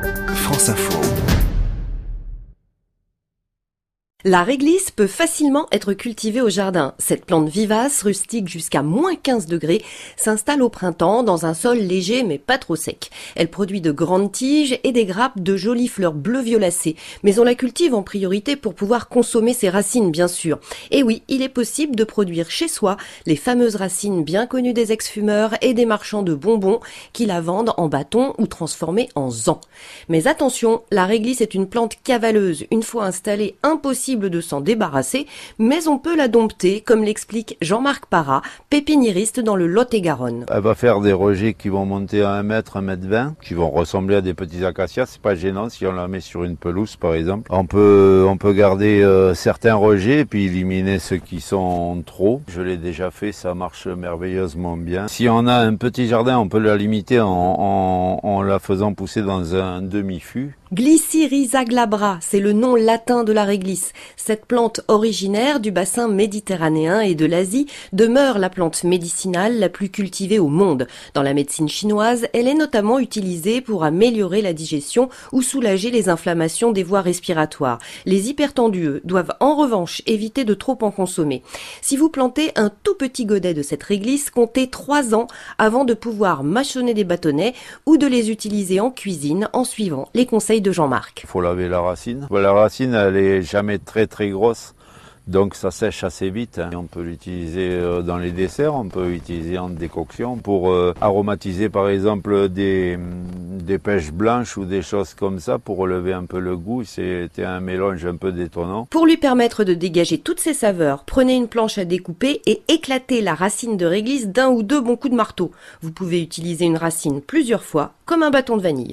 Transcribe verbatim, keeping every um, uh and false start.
France Info. La réglisse peut facilement être cultivée au jardin. Cette plante vivace, rustique jusqu'à moins quinze degrés, s'installe au printemps dans un sol léger mais pas trop sec. Elle produit de grandes tiges et des grappes de jolies fleurs bleu violacées. Mais on la cultive en priorité pour pouvoir consommer ses racines, bien sûr. Et oui, il est possible de produire chez soi les fameuses racines bien connues des ex-fumeurs et des marchands de bonbons qui la vendent en bâtons ou transformée en zan. Mais attention, la réglisse est une plante cavaleuse. Une fois installée, impossible de s'en débarrasser, mais on peut la dompter, comme l'explique Jean-Marc Parra, pépiniériste dans le Lot-et-Garonne. Elle va faire des rejets qui vont monter à un mètre, un mètre vingt, qui vont ressembler à des petits acacias. C'est pas gênant si on la met sur une pelouse, par exemple. On peut, on peut garder euh, certains rejets et puis éliminer ceux qui sont trop. Je l'ai déjà fait, ça marche merveilleusement bien. Si on a un petit jardin, on peut la limiter en, en, en la faisant pousser dans un demi-fût. Glycyrrhiza glabra, c'est le nom latin de la réglisse. Cette plante originaire du bassin méditerranéen et de l'Asie demeure la plante médicinale la plus cultivée au monde. Dans la médecine chinoise, elle est notamment utilisée pour améliorer la digestion ou soulager les inflammations des voies respiratoires. Les hypertendus, eux, doivent en revanche éviter de trop en consommer. Si vous plantez un tout petit godet de cette réglisse, comptez trois ans avant de pouvoir mâchonner des bâtonnets ou de les utiliser en cuisine en suivant les conseils de Jean-Marc. Il faut laver la racine. La racine, elle est jamais très très grosse, donc ça sèche assez vite. On peut l'utiliser dans les desserts, on peut l'utiliser en décoction pour euh, aromatiser par exemple des, des pêches blanches ou des choses comme ça pour relever un peu le goût. C'était un mélange un peu détonnant. Pour lui permettre de dégager toutes ses saveurs, prenez une planche à découper et éclatez la racine de réglisse d'un ou deux bons coups de marteau. Vous pouvez utiliser une racine plusieurs fois, comme un bâton de vanille.